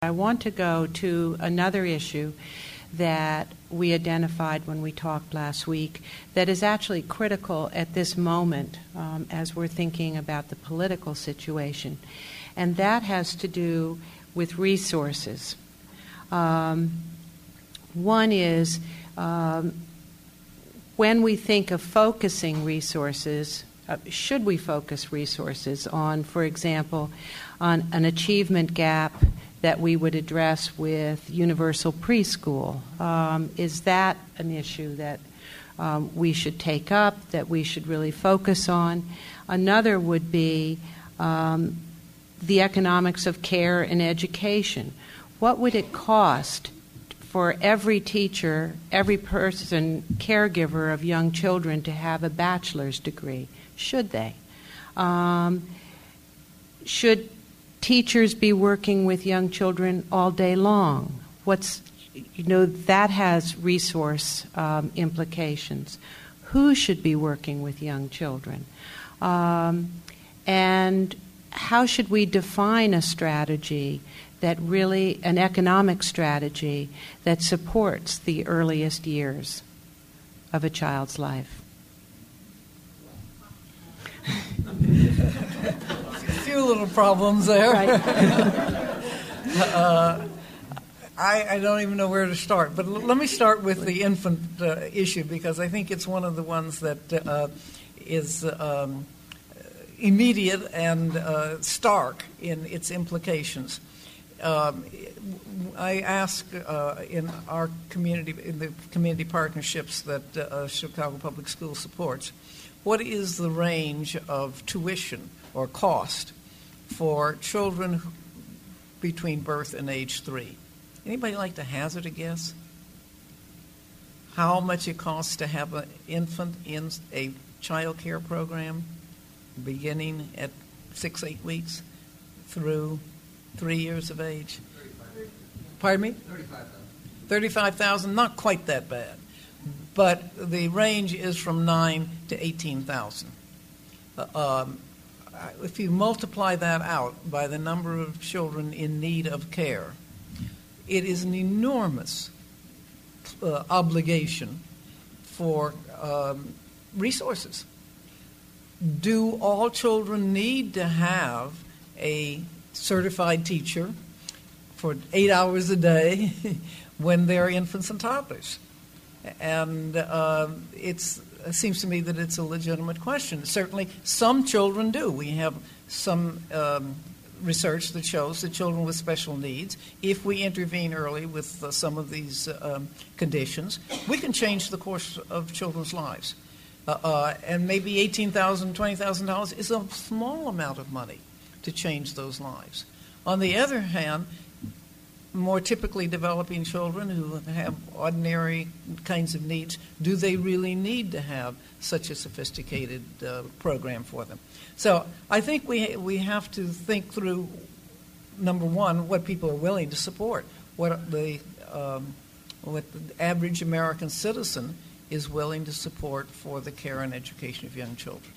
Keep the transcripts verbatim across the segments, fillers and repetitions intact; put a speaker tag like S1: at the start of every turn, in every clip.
S1: I want to go to another issue that we identified when we talked last week that is actually critical at this moment um, as we're thinking about the political situation, and that has to do with resources. Um, one is um, when we think of focusing resources, uh, should we focus resources on, for example, on an achievement gap that we would address with universal preschool? Um, is that an issue that um, we should take up, that we should really focus on? Another would be um, the economics of care and education. What would it cost for every teacher, every person, caregiver of young children to have a bachelor's degree? Should they? Um, should teachers be working with young children all day long? What's, you know, that has resource um, implications. Who should be working with young children? Um, and how should we define a strategy that really, an economic strategy that supports the earliest years of a child's life?
S2: A few little problems there.
S1: Right.
S2: uh, I, I don't even know where to start, but l- let me start with the infant uh, issue, because I think it's one of the ones that uh, is um, immediate and uh, stark in its implications. Um, I ask uh, in our community, in the community partnerships that uh, Chicago Public Schools supports, what is the range of tuition or cost for children between birth and age three? Anybody like to hazard a guess? How much it costs to have an infant in a child care program beginning at six, eight weeks through three years of age? Pardon me? thirty-five thousand. thirty-five thousand, not quite that bad. But the range is from nine to eighteen thousand. Uh, um, if you multiply that out by the number of children in need of care, it is an enormous uh, obligation for um, resources. Do all children need to have a certified teacher for eight hours a day when they're infants and toddlers? And uh, it's, it seems to me that it's a legitimate question. Certainly, some children do. We have some um, research that shows that children with special needs, if we intervene early with uh, some of these um, conditions, we can change the course of children's lives. Uh, uh, and maybe eighteen thousand dollars, twenty thousand dollars is a small amount of money to change those lives. On the other hand, more typically developing children who have ordinary kinds of needs, do they really need to have such a sophisticated uh, program for them? So I think we we have to think through, number one, what people are willing to support, what the um, what the average American citizen is willing to support for the care and education of young children.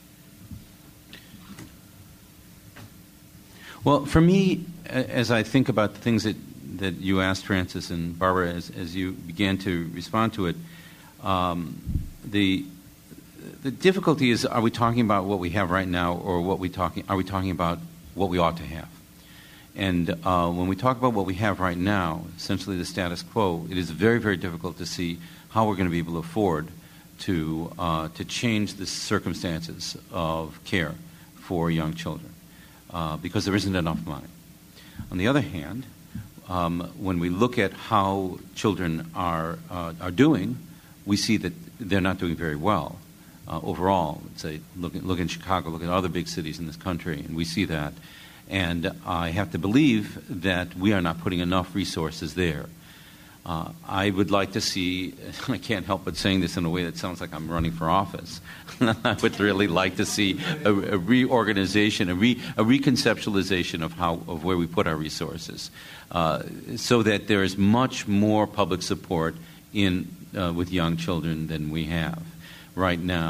S3: Well, for me, as I think about the things that, that you asked, Francis, and Barbara, as, as you began to respond to it, um, the the difficulty is: are we talking about what we have right now, or what we talking? Are we talking about what we ought to have? And uh, when we talk about what we have right now, essentially the status quo, it is very, very difficult to see how we're going to be able to afford to uh, to change the circumstances of care for young children. Uh, because there isn't enough money. On the other hand, um, when we look at how children are uh, are doing, we see that they're not doing very well uh, overall. Let's say, look, look in Chicago, look at other big cities in this country, and we see that. And I have to believe that we are not putting enough resources there. Uh, I would like to see, I can't help but saying this in a way that sounds like I'm running for office. I would really like to see a, a reorganization, a, re, a reconceptualization of how of where we put our resources, uh, so that there is much more public support in uh, with young children than we have right now.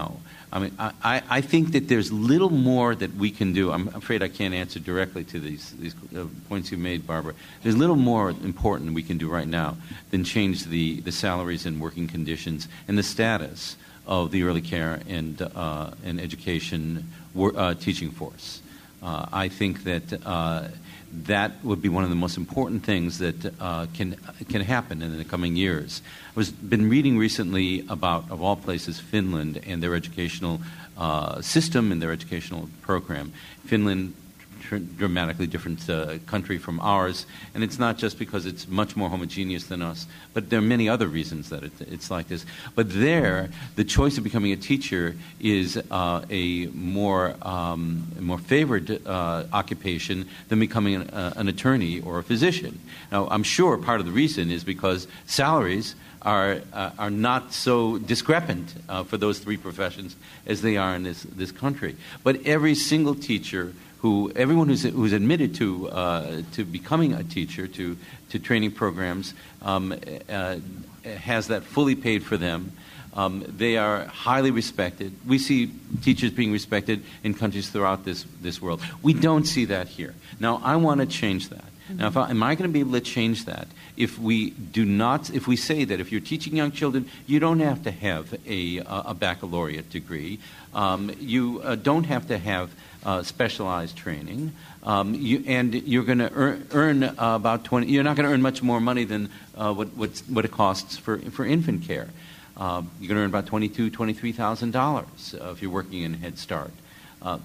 S3: I mean, I, I, I think that there's little more that we can do. I'm afraid I can't answer directly to these, these uh, points you made, Barbara. There's little more important we can do right now than change the, the salaries and working conditions and the status of the early care and, uh, and education uh, teaching force. Uh, I think that uh, that would be one of the most important things that uh, can can happen in the coming years. I was been reading recently about, of all places, Finland and their educational uh, system and their educational program. Finland, tr- dramatically different uh, country from ours, and it's not just because it's much more homogeneous than us, but there are many other reasons that it, it's like this. But there, the choice of becoming a teacher is uh, a more um, more favored uh, occupation than becoming an, uh, an attorney or a physician. Now, I'm sure part of the reason is because salaries are uh, are not so discrepant uh, for those three professions as they are in this this country. But every single teacher who, everyone who's, who's admitted to uh, to becoming a teacher, to to training programs, um, uh, has that fully paid for them. Um, they are highly respected. We see teachers being respected in countries throughout this this world. We don't see that here. Now, I want to change that. Now, if I, am I going to be able to change that if we do not, if we say that if you're teaching young children, you don't have to have a, a baccalaureate degree, um, you uh, don't have to have uh, specialized training, um, you, and you're going to earn, earn uh, about twenty. You're not going to earn much more money than uh, what what's, what it costs for for infant care. Uh, you're going to earn about twenty-two thousand dollars, twenty-three thousand dollars uh, if you're working in Head Start. Uh,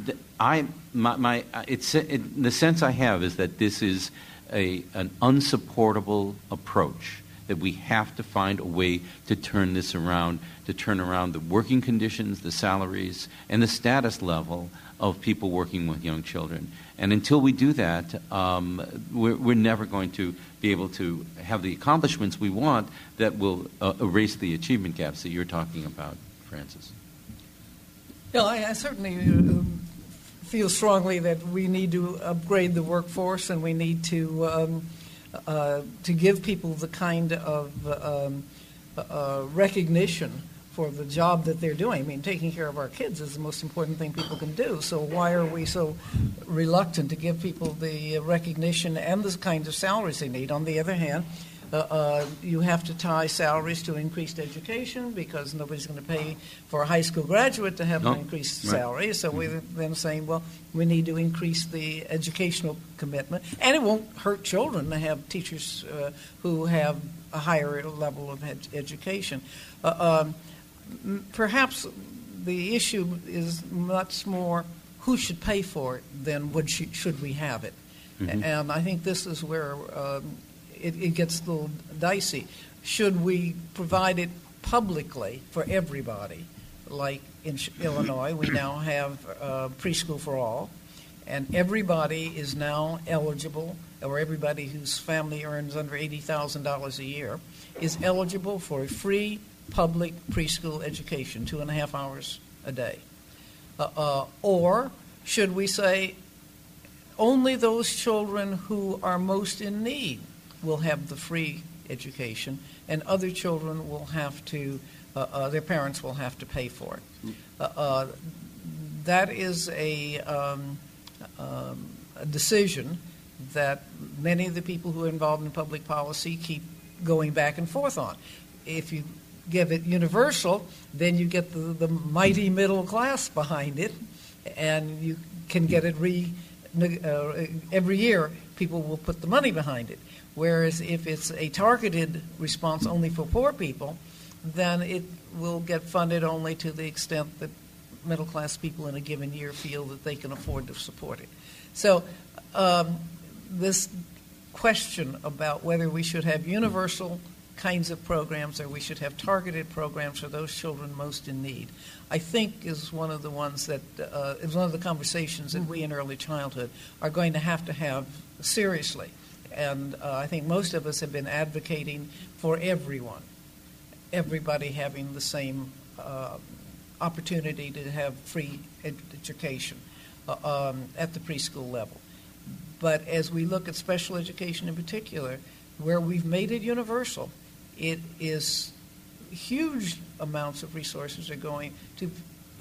S3: I my, my it's it, the sense I have is that this is a an unsupportable approach, that we have to find a way to turn this around, to turn around the working conditions, the salaries, and the status level of people working with young children. And until we do that, um, we're, we're never going to be able to have the accomplishments we want that will uh, erase the achievement gaps that you're talking about, Francis.
S2: Yeah, I, I certainly uh, feel strongly that we need to upgrade the workforce, and we need to um, uh, to give people the kind of um, uh, recognition for the job that they're doing. I mean, taking care of our kids is the most important thing people can do. So why are we so reluctant to give people the recognition and the kinds of salaries they need? On the other hand, Uh, uh, you have to tie salaries to increased education, because nobody's going to pay for a high school graduate to have
S3: no.
S2: an increased
S3: right.
S2: salary. So
S3: mm-hmm.
S2: we're then saying, well, we need to increase the educational commitment. And it won't hurt children to have teachers uh, who have a higher level of ed- education. Uh, um, perhaps the issue is much more who should pay for it than what sh- should we have it. Mm-hmm. And I think this is where um, It, it gets a little dicey. Should we provide it publicly for everybody? Like in Illinois, we now have uh, preschool for all, and everybody is now eligible, or everybody whose family earns under eighty thousand dollars a year is eligible for a free public preschool education, two and a half hours a day. Uh, uh, or should we say only those children who are most in need will have the free education, and other children will have to, uh, uh, their parents will have to pay for it. Uh, uh, that is a, um, um, a decision that many of the people who are involved in public policy keep going back and forth on. If you give it universal, then you get the, the mighty middle class behind it, and you can get it re, uh, every year. People will put the money behind it. Whereas if it's a targeted response only for poor people, then it will get funded only to the extent that middle-class people in a given year feel that they can afford to support it. So um, this question about whether we should have universal kinds of programs or we should have targeted programs for those children most in need, I think is one of the ones that uh, is one of the conversations that we in early childhood are going to have to have seriously. And uh, I think most of us have been advocating for everyone, everybody having the same uh, opportunity to have free ed- education uh, um, at the preschool level. But as we look at special education in particular, where we've made it universal, it is huge amounts of resources are going to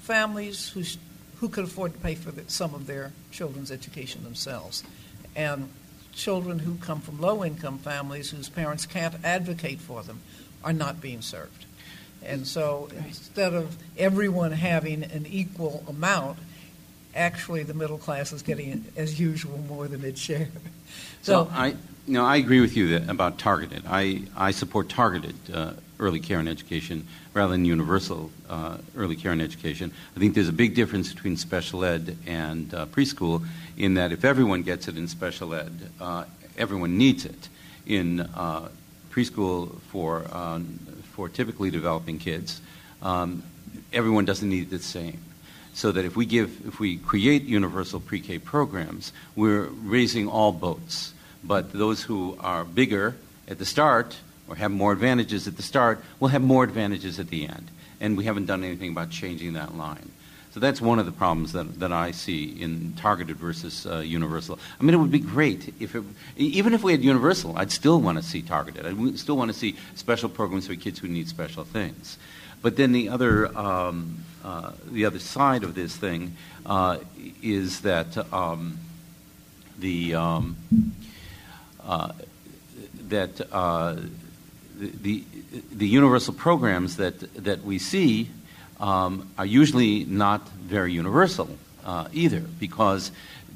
S2: families who, who could afford to pay for the, some of their children's education themselves. And children who come from low-income families whose parents can't advocate for them are not being served. And so instead of everyone having an equal amount, actually the middle class is getting, as usual, more than its share.
S3: So, so I, you know, I agree with you that, about targeted. I, I support targeted uh, early care and education rather than universal uh, early care and education. I think there's a big difference between special ed and uh, preschool in that if everyone gets it in special ed, uh, everyone needs it. In uh, preschool for um, for typically developing kids, um, everyone doesn't need the same. So that if we give, if we create universal pre-K programs, we're raising all boats. But those who are bigger at the start or have more advantages at the start will have more advantages at the end. And we haven't done anything about changing that line. So that's one of the problems that, that I see in targeted versus uh, universal. I mean, it would be great if it, even if we had universal, I'd still want to see targeted. I'd still want to see special programs for kids who need special things. But then the other, um, uh, the other side of this thing uh, is that um, the um, uh, that uh, the the universal programs that that we see um, are usually not very universal uh, either, because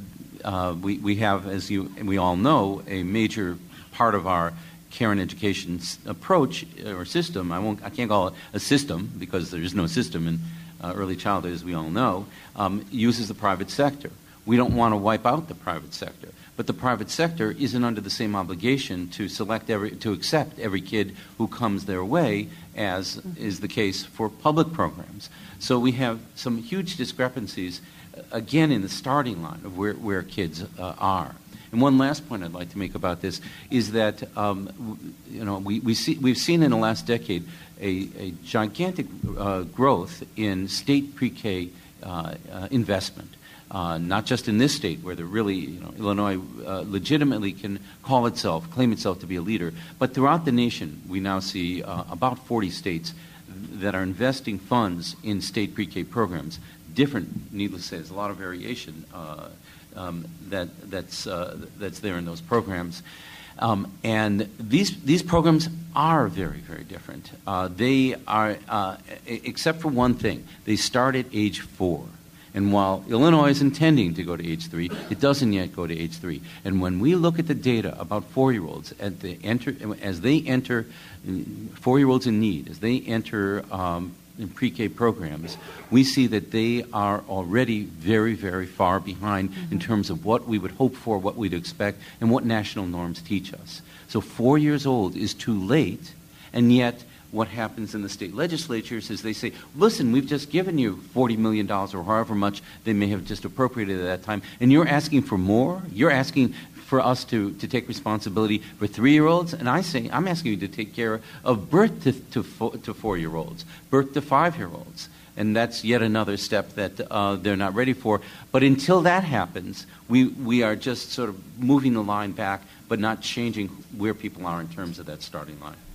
S3: uh, we we have, as you we all know, a major part of our care and education approach or system. I won't. I can't call it a system because there is no system in uh, early childhood, as we all know. Um, uses the private sector. We don't want to wipe out the private sector, but the private sector isn't under the same obligation to select every to accept every kid who comes their way as is the case for public programs. So we have some huge discrepancies again in the starting line of where where kids uh, are. And one last point I'd like to make about this is that um, you know we, we see we've seen in the last decade a, a gigantic uh, growth in state pre-K uh, uh, investment, uh, not just in this state where they're really you know Illinois uh, legitimately can call itself claim itself to be a leader, but throughout the nation we now see uh, about forty states that are investing funds in state pre-K programs. Different, needless to say, there's a lot of variation. Uh, Um, that that's uh, that's there in those programs, um, and these these programs are very very different. Uh, they are, uh, except for one thing, they start at age four, and while Illinois is intending to go to age three, it doesn't yet go to age three. And when we look at the data about four-year-olds at the enter as they enter four-year-olds in need as they enter. Um, in pre-K programs, we see that they are already very, very far behind mm-hmm. in terms of what we would hope for, what we'd expect, and what national norms teach us. So four years old is too late, and yet what happens in the state legislatures is they say, listen, we've just given you forty million dollars or however much they may have just appropriated at that time, and you're asking for more? You're asking for us to, to take responsibility for three-year-olds, and I say I'm asking you to take care of birth to to, four, to four-year-olds, birth to five-year-olds, and that's yet another step that uh, they're not ready for. But until that happens, we we are just sort of moving the line back, but not changing where people are in terms of that starting line.